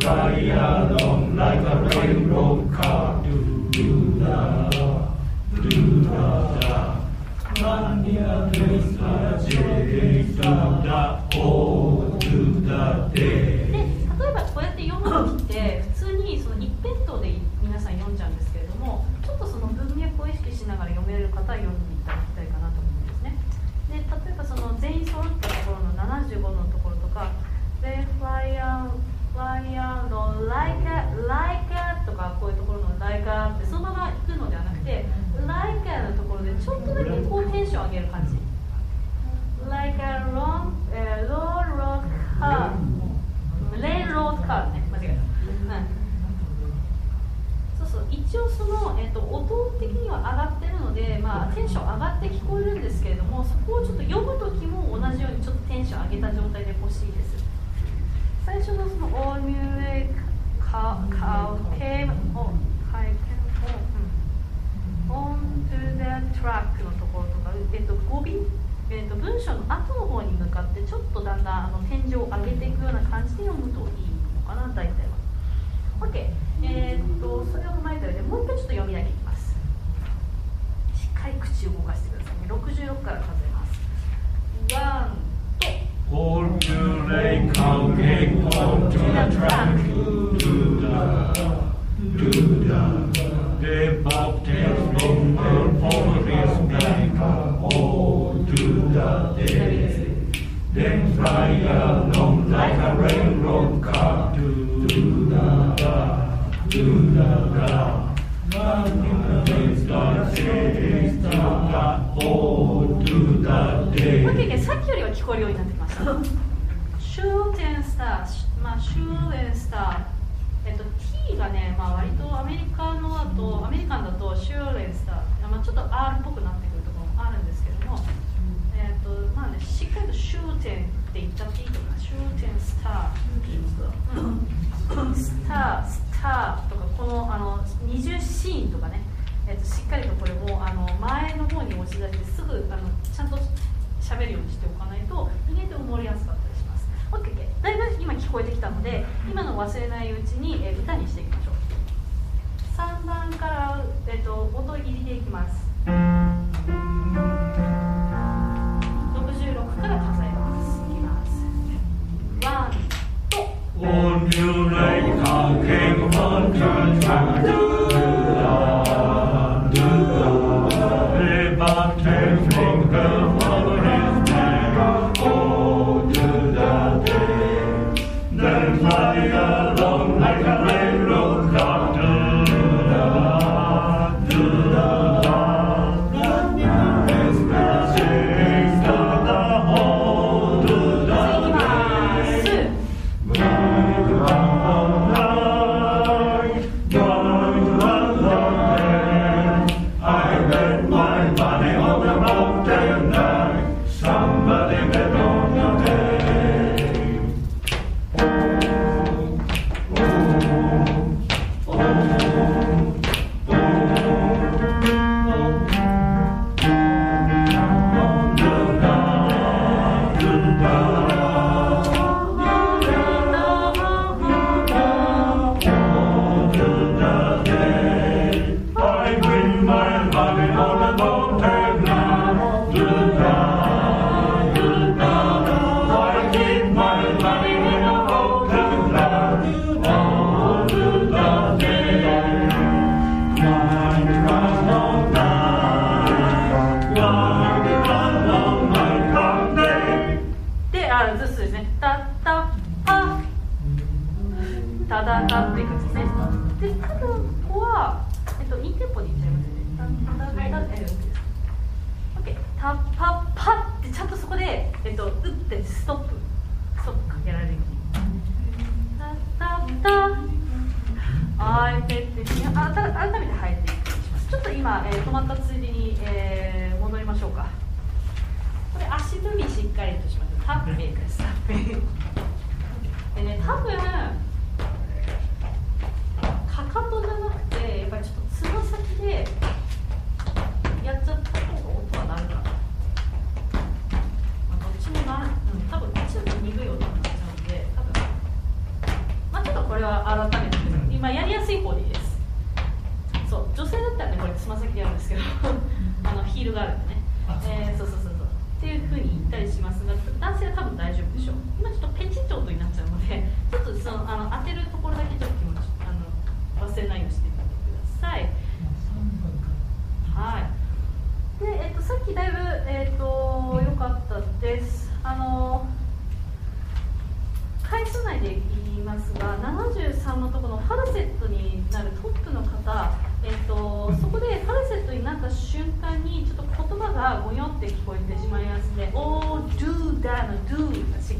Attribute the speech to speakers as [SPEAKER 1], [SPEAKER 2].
[SPEAKER 1] fly along like a railroad car. Do-da, do-da-da. Mania do-da, do-da, oh, do-da, day.
[SPEAKER 2] 例えばこうやって読むときって普通にその一辺倒で皆さん読んじゃうんですけれども、ちょっとその文脈を意識しながら読める方は読んでいただきたいかなと思うんですね。で、例えばその全員揃ったところの75のところとか、They fly out, like a とかこういうところの like a ってそのまま行くのではなくて、like a のところでちょっとだけこうテンション上げる感じ。Like a long, road car. レールロードカーね、間違えた。そうそう、一応その、音的には上がってるので、まあ、テンション上がって聞こえるんですけれども、そこをちょっと読むときも同じようにちょっとテンション上げた状態で欲しいです。最初のその All music came onto the track のところとか、語尾文章の後の方に向かってちょっとだんだん天井を上げていくような感じで読むといいのかな、大体は。OK、それを踏まえた上でもう一回ちょっと読みだけいきます。しっかり口を動かしてくださいね。66から数えます。ワンと
[SPEAKER 1] All music coming onto the track. Do-da, the bobtails from the forest bank. Oh, do-da, then fly along like a railroad car. Do-da, do-da, running start, saying start, oh, do-da, day.
[SPEAKER 2] OK、さっきよりは聞こえるようになってきました。Shoot and star、まあ、Shoot and star。T がね、まあ、割とアメリカンだと Shoot and star、まあ、ちょっと R っぽくなってくるところもあるんですけども、まあね、しっかりと Shoot and って言っちゃっていいと思います。Shoot and star、star とかこの二重シーンとかね、しっかりとこれも前の方に押し出してすぐちゃんと喋るようにしておかないと意外と埋もれやすかったりします。OK、だいぶ今聞こえてきたので、今の忘れないうちに、歌にしていきましょう。3番から、音入りでいきます。66から数えます。いきます。ワンと
[SPEAKER 1] All music coming onto the track. Do-da, do-da, the bobtails from the forest bank. Oh, do-da, then fly along like a railroad car. Do-da, do-da, running fast, saying start, oh, do-da,
[SPEAKER 2] いきます。
[SPEAKER 1] I bet my money on the mountain night. Somebody bet on your day. I win my money on the mountain night. Do-da, do-da, I keep my money in a mountain night. Oh, do-da, day. Run, run all night. Run, run all night, come day.
[SPEAKER 2] で、ずつですね。タタタタタタっていくんですね。で、多分ここは、インテンポでいっちゃいますね。タタタタって。OK、タパパってちゃんとそこで、打ってストップかけられるように。タタタ。改めて入っていきます。ちょっと今、止まったついでに、戻りましょうか。これ足踏みしっかりとします。タッピングです。タッピング。でね、多分かかとじゃなくて、やっぱりちょっとつま先でやっちゃった方が音はなるかな。まあ、どっちも多分こっちだと鈍い音になっちゃうので、多分まあちょっとこれれは改めて今やりやすい方でいいです。そう女性だったらねこれつま先でやるんですけどヒールがあるんでね、そうっていうふうに言ったりしますが、男性は多分大丈夫でしょう。今ちょっとペチッと音になっちゃうので、ちょっとその当てるところだけちょっと気持ち忘れないようにしてみてください。はい。でさっきだいぶ良かったです。回数内で言いますが、73のところのファルセットになるトップの方、そこでファルセットになった瞬間にちょっと言葉がゴヨって聞こえてしまいますので、Oh, do that, do がしっ